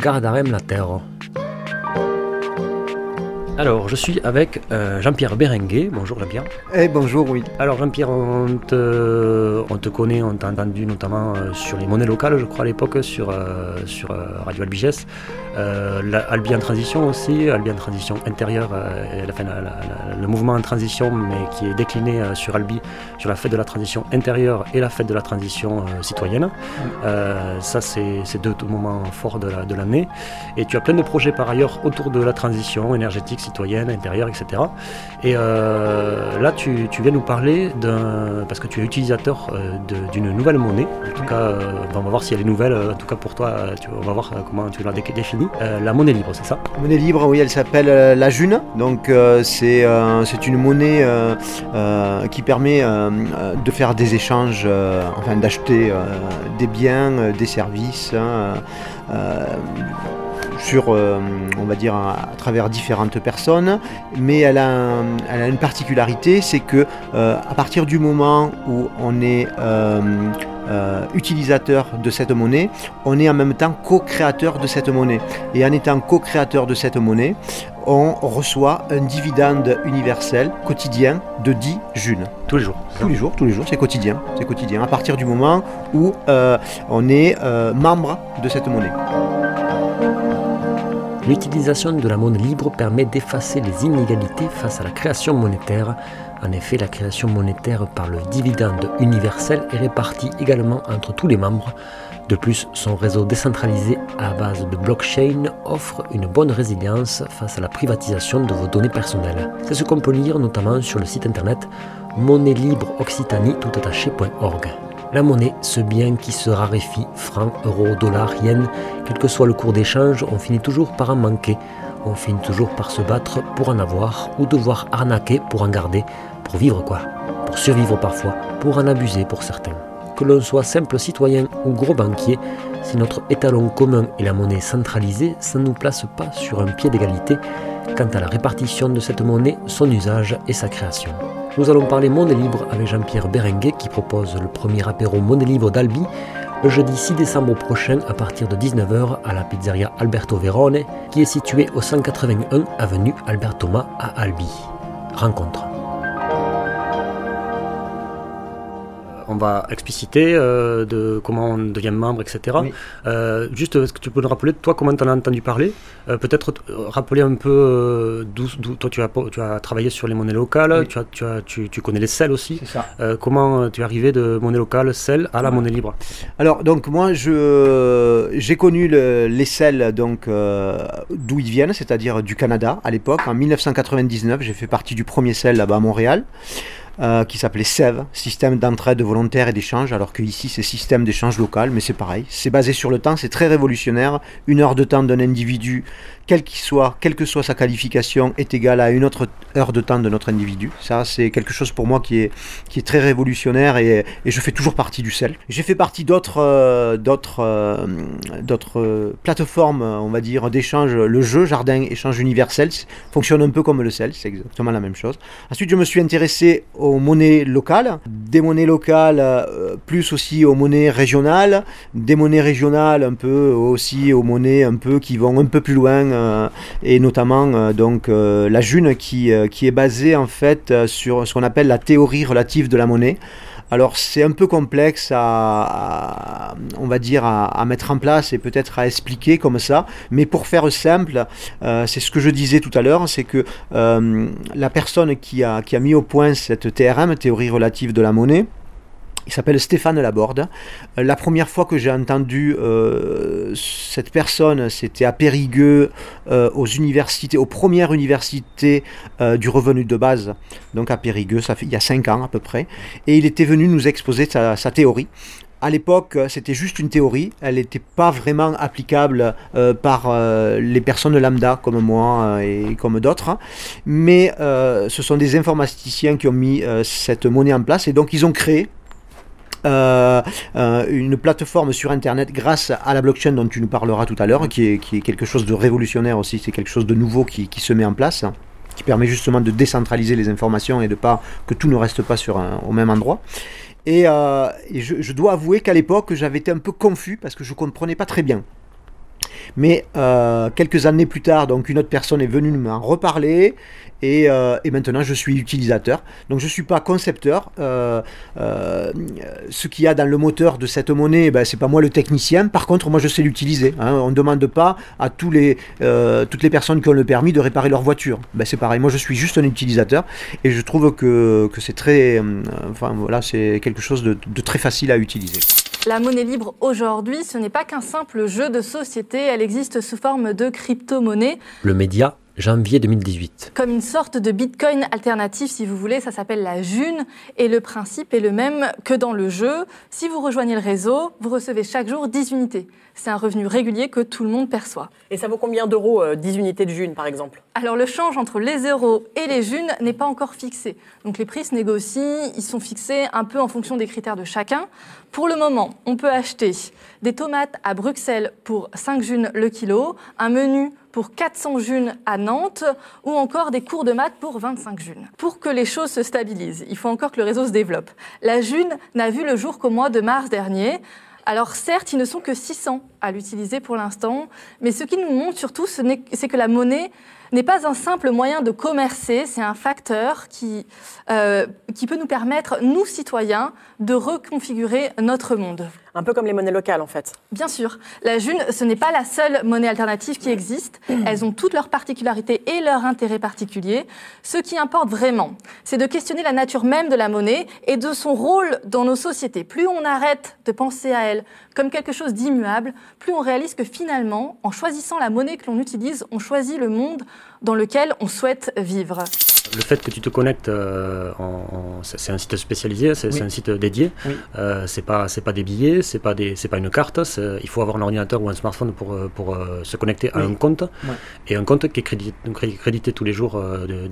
gardarem la terre. Alors, je suis avec Jean-Pierre Berenguer. Bonjour Jean-Pierre. Bonjour, oui. Alors Jean-Pierre, on te connaît, on t'a entendu notamment sur les monnaies locales, je crois à l'époque, sur Radio Albiges. Albi en transition aussi, Albi en transition intérieure, le mouvement en transition, mais qui est décliné sur Albi, sur la fête de la transition intérieure et la fête de la transition citoyenne. Ça, c'est deux moments forts de l'année. Et tu as plein de projets par ailleurs autour de la transition énergétique, citoyenne, intérieure, etc. Et là, tu viens nous parler parce que tu es utilisateur d'une nouvelle monnaie. En tout cas, on va voir si elle est nouvelle. En tout cas, pour toi, on va voir comment tu l'as définie. La monnaie libre, c'est ça? La monnaie libre, oui, elle s'appelle la June. Donc, c'est une monnaie qui permet de faire des échanges, enfin d'acheter des biens, des services. Sur, on va dire, à travers différentes personnes, mais elle a une particularité, c'est que à partir du moment où on est utilisateur de cette monnaie, on est en même temps co-créateur de cette monnaie. Et en étant co-créateur de cette monnaie, on reçoit un dividende universel quotidien de 10 junes. Tous les jours. Tous les jours, c'est quotidien. C'est quotidien, à partir du moment où on est membre de cette monnaie. L'utilisation de la monnaie libre permet d'effacer les inégalités face à la création monétaire. En effet, la création monétaire par le dividende universel est répartie également entre tous les membres. De plus, son réseau décentralisé à base de blockchain offre une bonne résilience face à la privatisation de vos données personnelles. C'est ce qu'on peut lire notamment sur le site internet monnaie-libre-occitanie-toutattaché.org. La monnaie, ce bien qui se raréfie, francs, euros, dollars, yens, quel que soit le cours d'échange, on finit toujours par en manquer. On finit toujours par se battre pour en avoir ou devoir arnaquer pour en garder, pour vivre quoi, pour survivre parfois, pour en abuser pour certains. Que l'on soit simple citoyen ou gros banquier, si notre étalon commun est la monnaie centralisée, ça ne nous place pas sur un pied d'égalité quant à la répartition de cette monnaie, son usage et sa création. Nous allons parler monnaie libre avec Jean-Pierre Berenguer qui propose le premier apéro monnaie libre d'Albi le jeudi 6 décembre prochain à partir de 19h à la pizzeria Alberto Verone qui est située au 181 avenue Albert Thomas à Albi. Rencontre. On va expliciter de comment on devient membre, etc. Oui. Juste, est-ce que tu peux nous rappeler, toi, comment tu en as entendu parler? Peut-être rappeler un peu d'où toi tu as travaillé sur les monnaies locales, oui. tu connais les SEL aussi. C'est ça. Comment tu es arrivé de monnaie locale, SEL, à la monnaie libre? Alors, donc, moi, j'ai connu les SEL d'où ils viennent, c'est-à-dire du Canada, à l'époque. En 1999, j'ai fait partie du premier SEL là-bas à Montréal. Qui s'appelait SEV, Système d'entraide volontaire et d'échange, alors qu'ici c'est Système d'échange local, mais c'est pareil, c'est basé sur le temps, c'est très révolutionnaire. 1 heure de temps d'un individu, quelle que soit sa qualification, est égale à une autre heure de temps de notre individu. Ça, c'est quelque chose pour moi qui est très révolutionnaire et je fais toujours partie du SEL. J'ai fait partie d'autres plateformes, on va dire, d'échange. Le jeu Jardin Échange Universel fonctionne un peu comme le SEL, c'est exactement la même chose. Ensuite, je me suis intéressé aux monnaies locales, des monnaies locales plus aussi aux monnaies régionales, des monnaies régionales un peu aussi aux monnaies un peu qui vont un peu plus loin et notamment la June qui est basée en fait sur ce qu'on appelle la théorie relative de la monnaie. Alors c'est un peu complexe à mettre en place et peut-être à expliquer comme ça, mais pour faire simple, c'est ce que je disais tout à l'heure, c'est que la personne qui a mis au point cette TRM, théorie relative de la monnaie, il s'appelle Stéphane Laborde. La première fois que j'ai entendu cette personne, c'était à Périgueux, aux premières universités du revenu de base, donc à Périgueux, il y a 5 ans à peu près, et il était venu nous exposer sa théorie. À l'époque, c'était juste une théorie, elle n'était pas vraiment applicable par les personnes lambda comme moi et comme d'autres, mais ce sont des informaticiens qui ont mis cette monnaie en place, et donc ils ont créé une plateforme sur internet grâce à la blockchain dont tu nous parleras tout à l'heure, qui est quelque chose de révolutionnaire aussi, c'est quelque chose de nouveau qui se met en place, qui permet justement de décentraliser les informations et de pas que tout ne reste pas au même endroit. Et je dois avouer qu'à l'époque j'avais été un peu confus parce que je ne comprenais pas très bien. Mais quelques années plus tard, donc une autre personne est venue m'en reparler. Et maintenant, je suis utilisateur. Donc, je ne suis pas concepteur. Ce qu'il y a dans le moteur de cette monnaie, ce n'est pas moi le technicien. Par contre, moi, je sais l'utiliser. On ne demande pas à toutes les personnes qui ont le permis de réparer leur voiture. C'est pareil. Moi, je suis juste un utilisateur. Et je trouve que c'est très... c'est quelque chose de très facile à utiliser. La monnaie libre aujourd'hui, ce n'est pas qu'un simple jeu de société. Elle existe sous forme de crypto-monnaie. Le média, janvier 2018. Comme une sorte de bitcoin alternatif, si vous voulez, ça s'appelle la June. Et le principe est le même que dans le jeu. Si vous rejoignez le réseau, vous recevez chaque jour 10 unités. C'est un revenu régulier que tout le monde perçoit. Et ça vaut combien d'euros, 10 unités de June, par exemple? Alors, le change entre les euros et les Junes n'est pas encore fixé. Donc, les prix se négocient, ils sont fixés un peu en fonction des critères de chacun. Pour le moment, on peut acheter des tomates à Bruxelles pour 5 Junes le kilo, un menu pour 400 Junes à Nantes, ou encore des cours de maths pour 25 Junes. Pour que les choses se stabilisent, il faut encore que le réseau se développe. La June n'a vu le jour qu'au mois de mars dernier. Alors certes, ils ne sont que 600 à l'utiliser pour l'instant, mais ce qui nous montre surtout, c'est que la monnaie n'est pas un simple moyen de commercer, c'est un facteur qui peut nous permettre, nous citoyens, de reconfigurer notre monde. Un peu comme les monnaies locales, en fait. Bien sûr. La June, ce n'est pas la seule monnaie alternative qui existe. Elles ont toutes leurs particularités et leurs intérêts particuliers. Ce qui importe vraiment, c'est de questionner la nature même de la monnaie et de son rôle dans nos sociétés. Plus on arrête de penser à elle comme quelque chose d'immuable, plus on réalise que finalement, en choisissant la monnaie que l'on utilise, on choisit le monde dans lequel on souhaite vivre. Le fait que tu te connectes, c'est un site spécialisé, c'est un site dédié. Oui. C'est pas des billets, c'est pas une carte. Il faut avoir un ordinateur ou un smartphone pour se connecter à un compte. Ouais. Et un compte qui est crédité tous les jours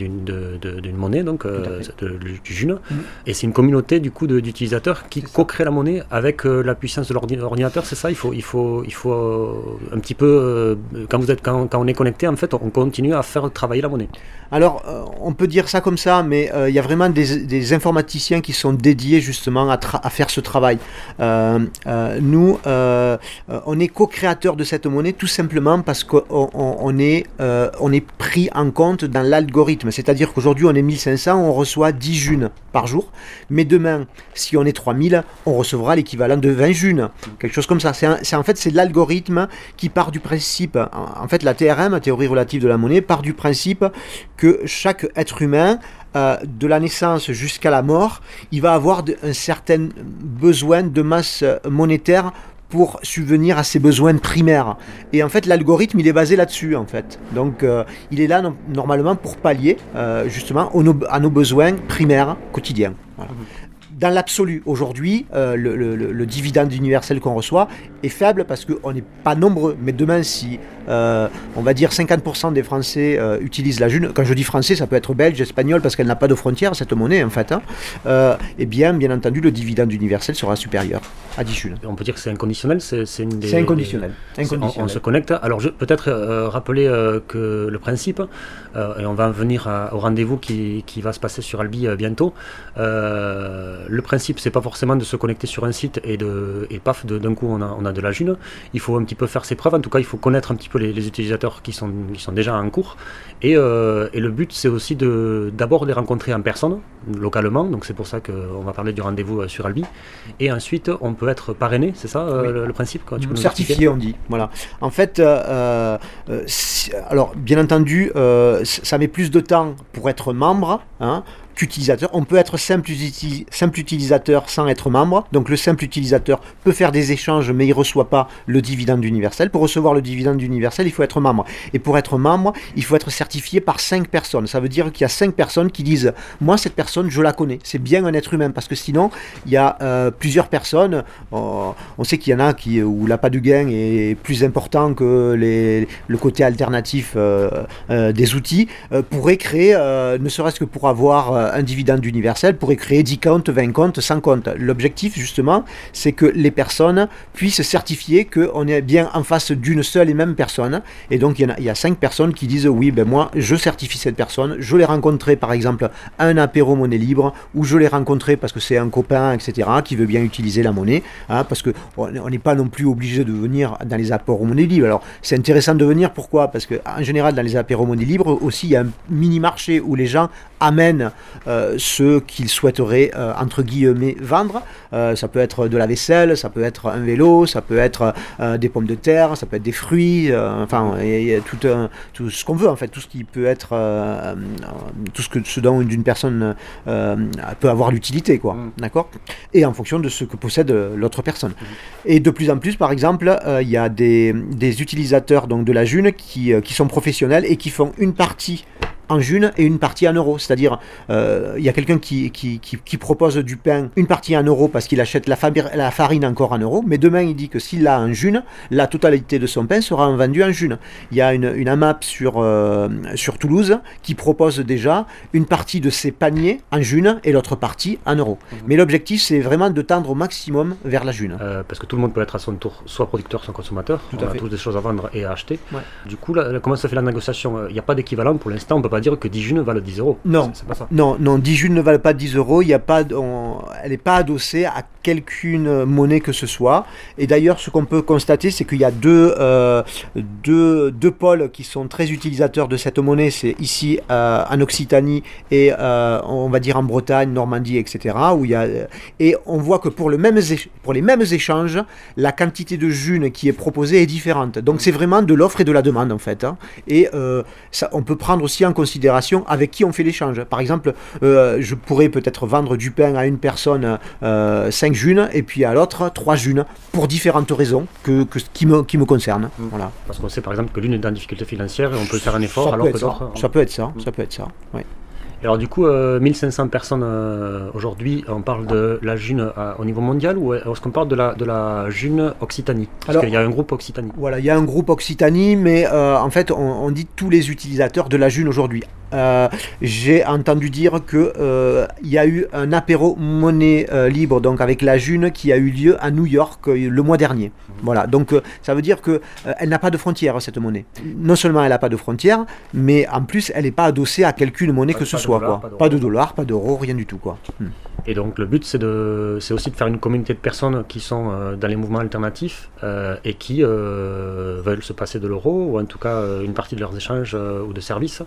d'une monnaie, donc du June. Et c'est une communauté du coup d'utilisateurs qui co-créent la monnaie avec la puissance de l'ordinateur. C'est ça. Il faut un petit peu quand on est connecté, en fait, on continue à faire travailler la monnaie. Alors, on peut dire ça comme ça, mais il y a vraiment des informaticiens qui sont dédiés justement à faire ce travail. Nous, on est co-créateurs de cette monnaie tout simplement parce qu'on est pris en compte dans l'algorithme. C'est-à-dire qu'aujourd'hui, on est 1500, on reçoit 10 Junes par jour. Mais demain, si on est 3000, on recevra l'équivalent de 20 Junes. Quelque chose comme ça. En fait, c'est l'algorithme qui part du principe. En fait, la TRM, la théorie relative de la monnaie, part du principe que chaque être humain, de la naissance jusqu'à la mort, il va avoir un certain besoin de masse monétaire pour subvenir à ses besoins primaires. Et en fait, l'algorithme, il est basé là-dessus, en fait. Donc, il est là, normalement, pour pallier, justement, à nos besoins primaires quotidiens. Voilà. Dans l'absolu, aujourd'hui, le dividende universel qu'on reçoit est faible parce qu'on n'est pas nombreux. Mais demain, si on va dire 50% des Français utilisent la June, quand je dis français, ça peut être belge, espagnol, parce qu'elle n'a pas de frontières, cette monnaie, en fait. Et bien entendu, le dividende universel sera supérieur à 10 Junes. On peut dire que c'est inconditionnel. C'est inconditionnel. On se connecte. Alors, peut-être rappeler que le principe, et on va en venir au rendez-vous qui va se passer sur Albi bientôt. Le principe, c'est pas forcément de se connecter sur un site et paf, d'un coup on a de la June. Il faut un petit peu faire ses preuves. En tout cas, il faut connaître un petit peu les utilisateurs qui sont déjà en cours. Et le but, c'est aussi d'abord les rencontrer en personne, localement. Donc c'est pour ça qu'on va parler du rendez-vous sur Albi. Et ensuite, on peut être parrainé, c'est ça le principe, quoi. Tu peux certifié, on dit. Voilà. En fait, alors bien entendu, ça met plus de temps pour être membre, hein, qu'utilisateur. On peut être simple utilisateur sans être membre. Donc le simple utilisateur peut faire des échanges, mais il ne reçoit pas le dividende universel. Pour recevoir le dividende universel, il faut être membre. Et pour être membre, il faut être certifié par 5 personnes. Ça veut dire qu'il y a 5 personnes qui disent « Moi, cette personne, je la connais. C'est bien un être humain. » Parce que sinon, il y a plusieurs personnes. On sait qu'il y en a où l'appât du gain est plus important que le côté alternatif des outils. Pourraient créer, ne serait-ce que pour avoir un dividende universel pourrait créer 10 comptes, 20 comptes, 100 comptes. L'objectif, justement, c'est que les personnes puissent certifier qu'on est bien en face d'une seule et même personne. Et donc, il y a 5 personnes qui disent, oui, ben moi, je certifie cette personne. Je l'ai rencontré, par exemple, à un apéro monnaie libre, ou je l'ai rencontré parce que c'est un copain, etc., qui veut bien utiliser la monnaie, hein, parce qu'on n'est pas non plus obligé de venir dans les apéros monnaie libre. Alors, c'est intéressant de venir, pourquoi ? Parce qu'en général, dans les apéros monnaie libre, aussi, il y a un mini-marché où les gens amènent ce qu'ils souhaiteraient, entre guillemets, vendre. Ça peut être de la vaisselle, ça peut être un vélo, ça peut être des pommes de terre, ça peut être des fruits, enfin, il y a tout ce qu'on veut, en fait, tout ce qui peut être, ce dont une personne peut avoir l'utilité, quoi, d'accord ? Et en fonction de ce que possède l'autre personne. Et de plus en plus, par exemple, il y a des utilisateurs donc, de la June qui sont professionnels et qui font une partie en June et une partie en euros. C'est-à-dire, il y a quelqu'un qui propose du pain, une partie en euros parce qu'il achète la farine encore en euros, mais demain il dit que s'il l'a en June, la totalité de son pain sera vendue en June. Il y a une AMAP sur Toulouse qui propose déjà une partie de ses paniers en June et l'autre partie en euros. Mais l'objectif, c'est vraiment de tendre au maximum vers la June. Parce que tout le monde peut être à son tour soit producteur, soit consommateur. On a tous des choses à vendre et à acheter. Ouais. Du coup, là, comment ça fait la négociation ? Il n'y a pas d'équivalent pour l'instant, on ne peut pas dire que 10 junes valent 10 euros. Non, c'est pas ça. Non, 10 junes ne valent pas 10 euros. Elle n'est pas adossée à quelqu'une monnaie que ce soit. Et d'ailleurs, ce qu'on peut constater, c'est qu'il y a deux pôles qui sont très utilisateurs de cette monnaie. C'est ici en Occitanie et on va dire en Bretagne, Normandie, etc. Et on voit que pour les mêmes échanges, la quantité de junes qui est proposée est différente. Donc c'est vraiment de l'offre et de la demande en fait. Hein. Et on peut prendre aussi en considération avec qui on fait l'échange. Par exemple, je pourrais peut-être vendre du pain à une personne 5 junes et puis à l'autre 3 junes pour différentes raisons qui me concernent. Voilà. Parce qu'on sait par exemple que l'une est en difficulté financière et on peut faire un effort alors que d'autres... Ça peut être ça, ouais. Et alors du coup, 1500 personnes aujourd'hui, on parle de la June au niveau mondial ou est-ce qu'on parle de la June Occitanie ? Parce qu'il y a un groupe Occitanie. Voilà, il y a un groupe Occitanie, mais en fait, on dit tous les utilisateurs de la June aujourd'hui. J'ai entendu dire qu'il y a eu un apéro monnaie libre donc avec la June qui a eu lieu à New York le mois dernier. Voilà, donc ça veut dire qu'elle n'a pas de frontière cette monnaie. Non seulement elle n'a pas de frontière, mais en plus elle n'est pas adossée à quelqu'une monnaie que ce soit. Pas de dollars, pas d'euros, rien du tout. Quoi. Et donc le but c'est aussi de faire une communauté de personnes qui sont dans les mouvements alternatifs et qui veulent se passer de l'euro ou en tout cas une partie de leurs échanges ou de services.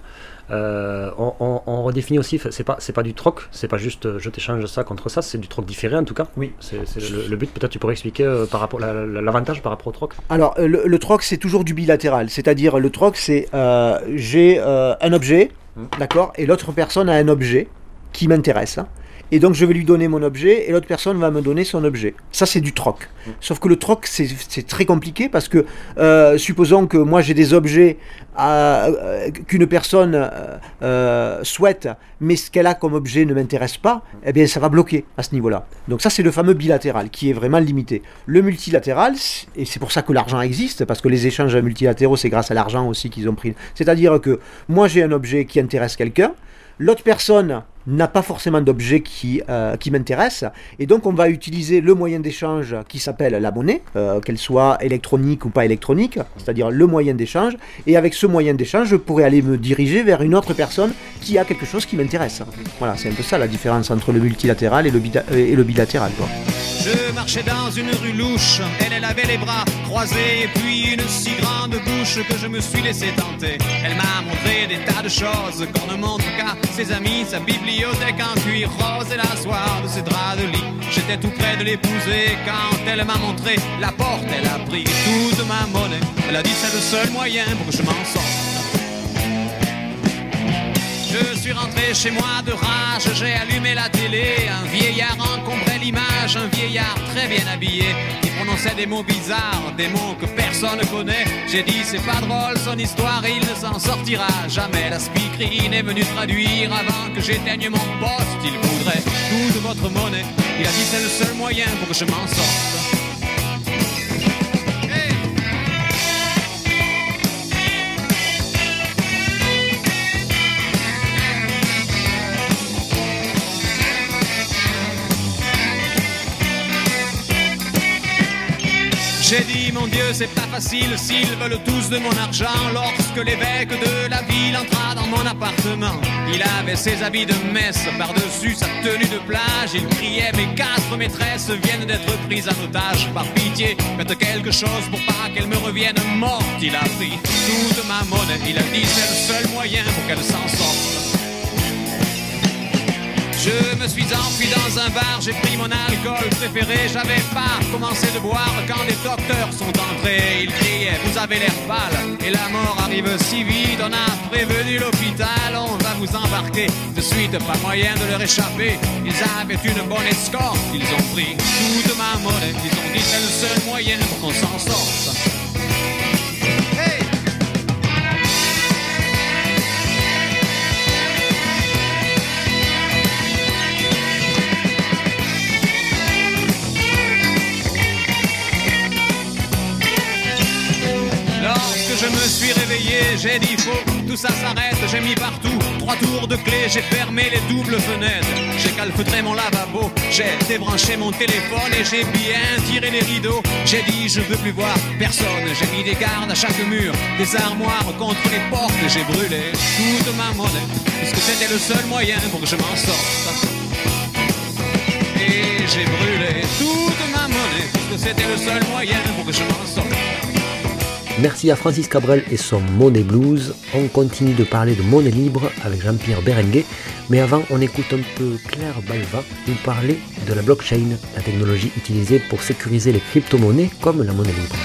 On redéfinit aussi, c'est pas du troc, c'est pas juste je t'échange ça contre ça, c'est du troc différé en tout cas. Oui. C'est le but, peut-être tu pourrais expliquer par rapport l'avantage par rapport au troc. Alors le troc c'est toujours du bilatéral, c'est-à-dire le troc c'est j'ai un objet, d'accord, et l'autre personne a un objet qui m'intéresse. Hein. Et donc je vais lui donner mon objet et l'autre personne va me donner son objet. Ça c'est du troc. Sauf que le troc c'est très compliqué parce que supposons que moi j'ai des objets qu'une personne souhaite, mais ce qu'elle a comme objet ne m'intéresse pas, eh bien ça va bloquer à ce niveau-là. Donc ça c'est le fameux bilatéral qui est vraiment limité. Le multilatéral, et c'est pour ça que l'argent existe, parce que les échanges multilatéraux c'est grâce à l'argent aussi qu'ils ont pris. C'est-à-dire que moi j'ai un objet qui intéresse quelqu'un, l'autre personne n'a pas forcément d'objet qui m'intéresse, et donc on va utiliser le moyen d'échange qui s'appelle la monnaie, qu'elle soit électronique ou pas électronique, c'est-à-dire le moyen d'échange, et avec ce moyen d'échange, je pourrais aller me diriger vers une autre personne qui a quelque chose qui m'intéresse. Voilà, c'est un peu ça la différence entre le multilatéral et le bilatéral, quoi. Je marchais dans une rue louche, elle avait les bras croisés et puis une si grande bouche que je me suis laissé tenter. Elle m'a montré des tas de choses qu'on ne montre qu'à ses amis, sa bibliothèque en cuir rose et la soie de ses draps de lit. J'étais tout près de l'épouser quand elle m'a montré la porte, elle a pris toute ma monnaie. Elle a dit c'est le seul moyen pour que je m'en sorte. Je suis rentré chez moi de rage, j'ai allumé la télé. Un vieillard encombrait l'image, un vieillard très bien habillé qui prononçait des mots bizarres, des mots que personne ne connaît. J'ai dit c'est pas drôle son histoire, il ne s'en sortira jamais. La speakerine est venue traduire avant que j'éteigne mon poste. Il voudrait toute votre monnaie, il a dit c'est le seul moyen pour que je m'en sorte. J'ai dit mon Dieu c'est pas facile s'ils veulent tous de mon argent. Lorsque l'évêque de la ville entra dans mon appartement, il avait ses habits de messe par-dessus sa tenue de plage. Il criait mes 4 maîtresses viennent d'être prises en otage. Par pitié faites quelque chose pour pas qu'elles me reviennent mortes. Il a pris toute ma monnaie, il a dit c'est le seul moyen pour qu'elle s'en sorte. Je me suis enfui dans un bar, j'ai pris mon alcool préféré. J'avais pas commencé de boire quand les docteurs sont entrés. Ils criaient, vous avez l'air pâle et la mort arrive si vite. On a prévenu l'hôpital, on va vous embarquer de suite, pas moyen de leur échapper. Ils avaient une bonne escorte, ils ont pris toute ma monnaie. Ils ont dit c'est le seul moyen pour qu'on s'en sorte. Je me suis réveillé, j'ai dit faut, tout ça s'arrête, j'ai mis partout 3 tours de clé, j'ai fermé les doubles fenêtres, j'ai calfeutré mon lavabo, j'ai débranché mon téléphone et j'ai bien tiré les rideaux. J'ai dit je veux plus voir personne, j'ai mis des gardes à chaque mur, des armoires contre les portes et j'ai brûlé toute ma monnaie, puisque c'était le seul moyen pour que je m'en sorte. Et j'ai brûlé toute ma monnaie, puisque c'était le seul moyen pour que je m'en sorte. Merci à Francis Cabrel et son Money Blues. On continue de parler de monnaie libre avec Jean-Pierre Berenguer. Mais avant, on écoute un peu Claire Balva nous parler de la blockchain, la technologie utilisée pour sécuriser les crypto-monnaies comme la monnaie libre.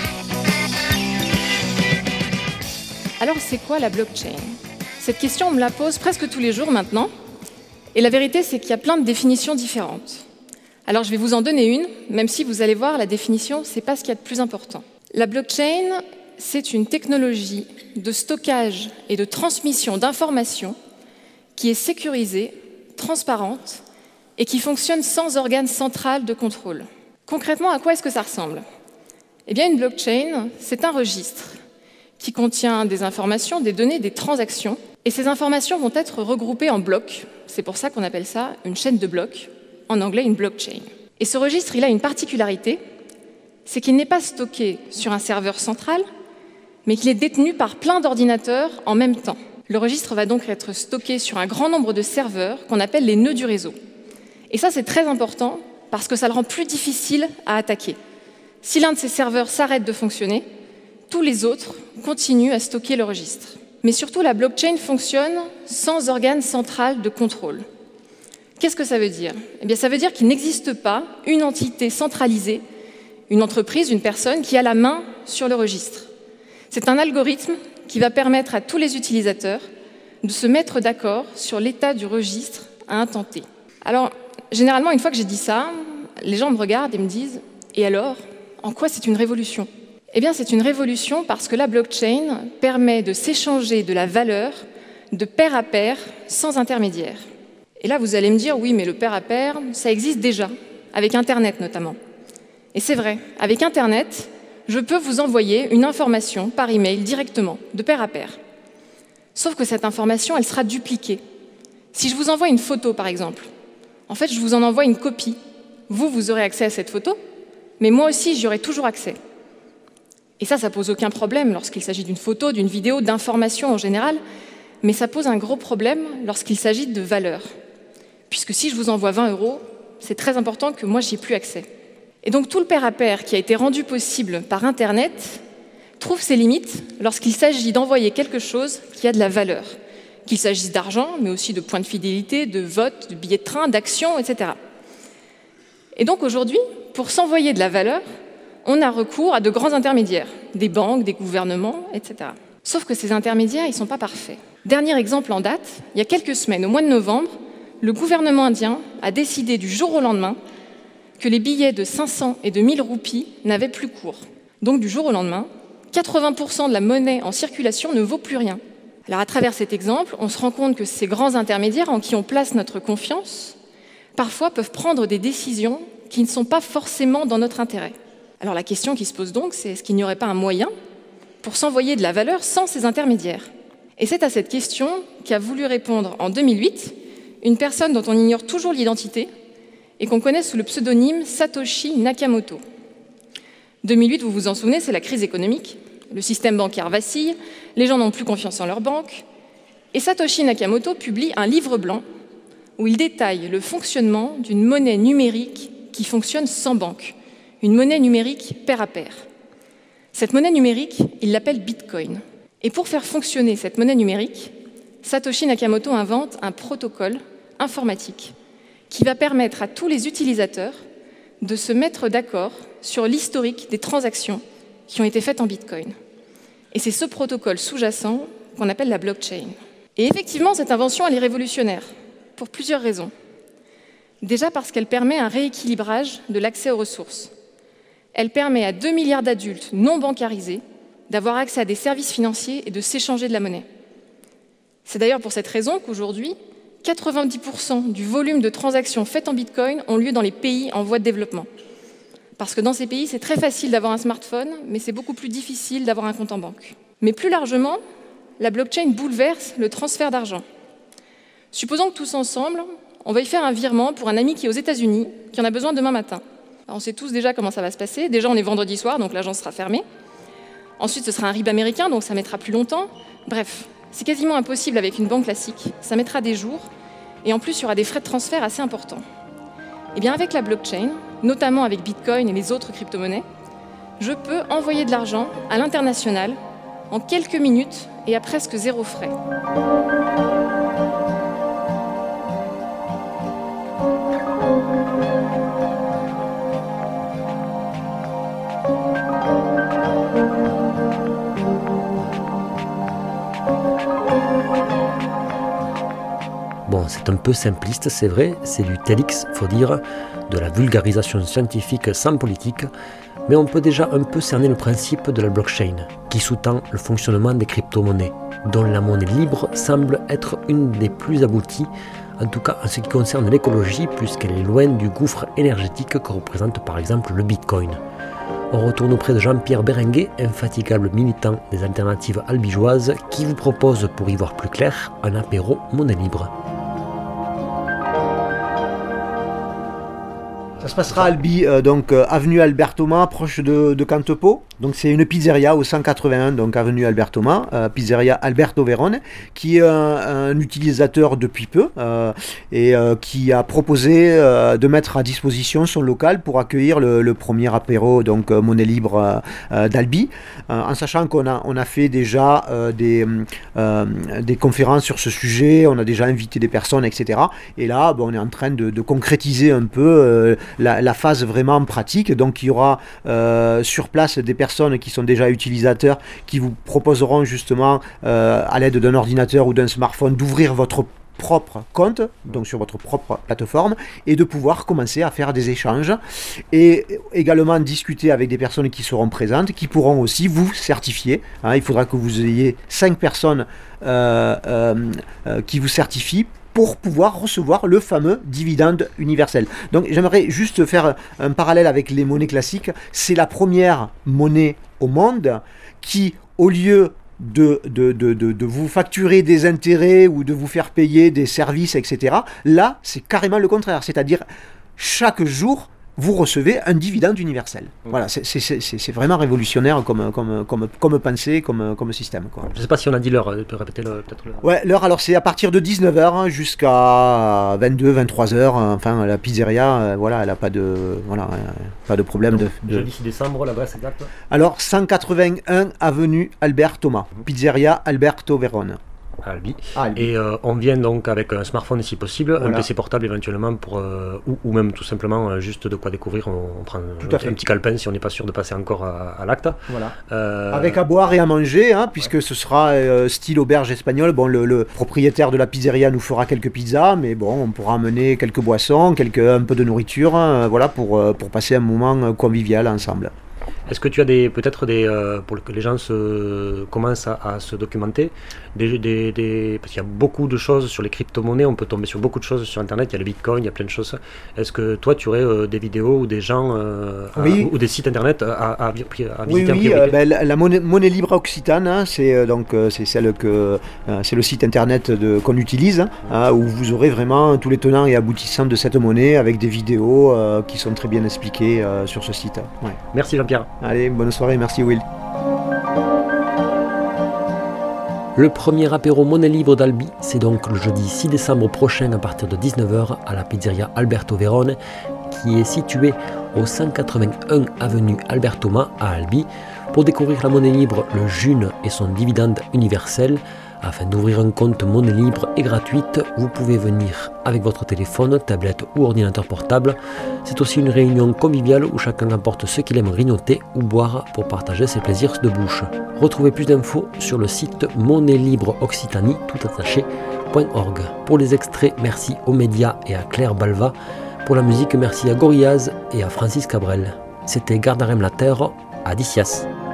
Alors, c'est quoi la blockchain ? Cette question, on me la pose presque tous les jours maintenant. Et la vérité, c'est qu'il y a plein de définitions différentes. Alors, je vais vous en donner une, même si vous allez voir, la définition, c'est pas ce qu'il y a de plus important. La blockchain, c'est une technologie de stockage et de transmission d'informations qui est sécurisée, transparente et qui fonctionne sans organe central de contrôle. Concrètement, à quoi est-ce que ça ressemble ? Eh bien, une blockchain, c'est un registre qui contient des informations, des données, des transactions. Et ces informations vont être regroupées en blocs. C'est pour ça qu'on appelle ça une chaîne de blocs, en anglais une blockchain. Et ce registre, il a une particularité, c'est qu'il n'est pas stocké sur un serveur central, mais qu'il est détenu par plein d'ordinateurs en même temps. Le registre va donc être stocké sur un grand nombre de serveurs qu'on appelle les nœuds du réseau. Et ça, c'est très important parce que ça le rend plus difficile à attaquer. Si l'un de ces serveurs s'arrête de fonctionner, tous les autres continuent à stocker le registre. Mais surtout, la blockchain fonctionne sans organe central de contrôle. Qu'est-ce que ça veut dire ? Eh bien, ça veut dire qu'il n'existe pas une entité centralisée, une entreprise, une personne qui a la main sur le registre. C'est un algorithme qui va permettre à tous les utilisateurs de se mettre d'accord sur l'état du registre à un temps T. Alors, généralement, une fois que j'ai dit ça, les gens me regardent et me disent « Et alors, en quoi c'est une révolution ?» Eh bien, c'est une révolution parce que la blockchain permet de s'échanger de la valeur de pair à pair sans intermédiaire. Et là, vous allez me dire « Oui, mais le pair à pair, ça existe déjà, avec Internet notamment. » Et c'est vrai, avec Internet, je peux vous envoyer une information par email directement, de pair à pair. Sauf que cette information, elle sera dupliquée. Si je vous envoie une photo, par exemple, en fait, je vous en envoie une copie. Vous aurez accès à cette photo, mais moi aussi, j'y aurai toujours accès. Et ça pose aucun problème lorsqu'il s'agit d'une photo, d'une vidéo, d'informations en général, mais ça pose un gros problème lorsqu'il s'agit de valeur. Puisque si je vous envoie 20 €, c'est très important que moi, j'y ai plus accès. Et donc tout le pair à pair qui a été rendu possible par Internet trouve ses limites lorsqu'il s'agit d'envoyer quelque chose qui a de la valeur, qu'il s'agisse d'argent, mais aussi de points de fidélité, de votes, de billets de train, d'actions, etc. Et donc aujourd'hui, pour s'envoyer de la valeur, on a recours à de grands intermédiaires, des banques, des gouvernements, etc. Sauf que ces intermédiaires, ils ne sont pas parfaits. Dernier exemple en date, il y a quelques semaines, au mois de novembre, le gouvernement indien a décidé du jour au lendemain que les billets de 500 et de 1000 roupies n'avaient plus cours. Donc du jour au lendemain, 80% de la monnaie en circulation ne vaut plus rien. Alors à travers cet exemple, on se rend compte que ces grands intermédiaires en qui on place notre confiance, parfois peuvent prendre des décisions qui ne sont pas forcément dans notre intérêt. Alors la question qui se pose donc, c'est est-ce qu'il n'y aurait pas un moyen pour s'envoyer de la valeur sans ces intermédiaires ? Et c'est à cette question qu'a voulu répondre en 2008 une personne dont on ignore toujours l'identité et qu'on connaît sous le pseudonyme Satoshi Nakamoto. 2008, vous vous en souvenez, c'est la crise économique. Le système bancaire vacille, les gens n'ont plus confiance en leur banque. Et Satoshi Nakamoto publie un livre blanc où il détaille le fonctionnement d'une monnaie numérique qui fonctionne sans banque, une monnaie numérique pair à pair. Cette monnaie numérique, il l'appelle Bitcoin. Et pour faire fonctionner cette monnaie numérique, Satoshi Nakamoto invente un protocole informatique qui va permettre à tous les utilisateurs de se mettre d'accord sur l'historique des transactions qui ont été faites en Bitcoin. Et c'est ce protocole sous-jacent qu'on appelle la blockchain. Et effectivement, cette invention, elle est révolutionnaire, pour plusieurs raisons. Déjà parce qu'elle permet un rééquilibrage de l'accès aux ressources. Elle permet à 2 milliards d'adultes non bancarisés d'avoir accès à des services financiers et de s'échanger de la monnaie. C'est d'ailleurs pour cette raison qu'aujourd'hui, 90% du volume de transactions faites en Bitcoin ont lieu dans les pays en voie de développement. Parce que dans ces pays, c'est très facile d'avoir un smartphone, mais c'est beaucoup plus difficile d'avoir un compte en banque. Mais plus largement, la blockchain bouleverse le transfert d'argent. Supposons que tous ensemble, on veuille faire un virement pour un ami qui est aux États-Unis, qui en a besoin demain matin. Alors on sait tous déjà comment ça va se passer. Déjà, on est vendredi soir, donc l'agence sera fermée. Ensuite, ce sera un RIB américain, donc ça mettra plus longtemps. Bref, c'est quasiment impossible avec une banque classique. Ça mettra des jours. Et en plus, il y aura des frais de transfert assez importants. Eh bien, avec la blockchain, notamment avec Bitcoin et les autres crypto-monnaies, je peux envoyer de l'argent à l'international en quelques minutes et à presque zéro frais. Bon, c'est un peu simpliste, c'est vrai, c'est du TEDx, faut dire, de la vulgarisation scientifique sans politique, mais on peut déjà un peu cerner le principe de la blockchain, qui sous-tend le fonctionnement des crypto-monnaies, dont la monnaie libre semble être une des plus abouties, en tout cas en ce qui concerne l'écologie, puisqu'elle est loin du gouffre énergétique que représente par exemple le Bitcoin. On retourne auprès de Jean-Pierre Berenguer, infatigable militant des alternatives albigeoises, qui vous propose, pour y voir plus clair, un apéro monnaie libre. Ça se passera à Albi, donc avenue Albert Thomas, proche de Cantepo. Donc c'est une pizzeria au 181, donc avenue Albert Thomas, pizzeria Alberto Verone, qui est un utilisateur depuis peu et qui a proposé de mettre à disposition son local pour accueillir le premier apéro, donc monnaie libre d'Albi, en sachant qu'on a fait déjà des conférences sur ce sujet, on a déjà invité des personnes, etc. Et là, on est en train de concrétiser un peu la phase vraiment pratique. Donc il y aura sur place des personnes qui sont déjà utilisateurs qui vous proposeront justement à l'aide d'un ordinateur ou d'un smartphone d'ouvrir votre propre compte, donc sur votre propre plateforme, et de pouvoir commencer à faire des échanges et également discuter avec des personnes qui seront présentes, qui pourront aussi vous certifier. Il faudra que vous ayez 5 personnes qui vous certifient pour pouvoir recevoir le fameux dividende universel. Donc j'aimerais juste faire un parallèle avec les monnaies classiques. C'est la première monnaie au monde qui, au lieu de vous facturer des intérêts ou de vous faire payer des services, etc., là, c'est carrément le contraire. C'est-à-dire, chaque jour, vous recevez un dividende universel. Voilà, c'est vraiment révolutionnaire comme pensée, comme système, quoi. Je ne sais pas si on a dit l'heure, tu peux répéter peut-être l'heure. Ouais, l'heure, alors c'est à partir de 19h jusqu'à 22, 23h. Enfin, la pizzeria, voilà, elle n'a pas de problème. Donc, jeudi 6 décembre, l'adresse exacte. Alors, 181 avenue Albert Thomas, pizzeria Alberto Verone. À Albi. Et on vient donc avec un smartphone si possible, voilà. Un PC portable éventuellement pour, ou même tout simplement juste de quoi découvrir. On prend un petit calepin si on n'est pas sûr de passer encore à l'acte. Voilà. Avec à boire et à manger, puisque ce sera style auberge espagnole. Bon, le propriétaire de la pizzeria nous fera quelques pizzas, mais bon, on pourra amener quelques boissons, un peu de nourriture, voilà, pour passer un moment convivial ensemble. Est-ce que tu as peut-être pour que les gens commencent à se documenter, parce qu'il y a beaucoup de choses sur les crypto-monnaies, on peut tomber sur beaucoup de choses sur Internet, il y a le Bitcoin, il y a plein de choses. Est-ce que toi, tu aurais des vidéos ou des gens, ou des sites Internet à visiter? Oui, la monnaie libre occitane, c'est le site Internet qu'on utilise, où vous aurez vraiment tous les tenants et aboutissants de cette monnaie avec des vidéos qui sont très bien expliquées sur ce site. Ouais. Merci Jean-Pierre. Allez, bonne soirée, merci Will. Le premier apéro monnaie libre d'Albi, c'est donc le jeudi 6 décembre prochain à partir de 19h à la pizzeria Alberto Verone, qui est située au 181 avenue Albert Thomas à Albi. Pour découvrir la monnaie libre, le June et son dividende universel, afin d'ouvrir un compte monnaie libre et gratuite, vous pouvez venir avec votre téléphone, tablette ou ordinateur portable. C'est aussi une réunion conviviale où chacun apporte ce qu'il aime grignoter ou boire pour partager ses plaisirs de bouche. Retrouvez plus d'infos sur le site monnaie libre Occitanie toutattaché.org. Pour les extraits, merci aux médias et à Claire Balva. Pour la musique, merci à Gorillaz et à Francis Cabrel. C'était Gardarem la Terre, à Dicias.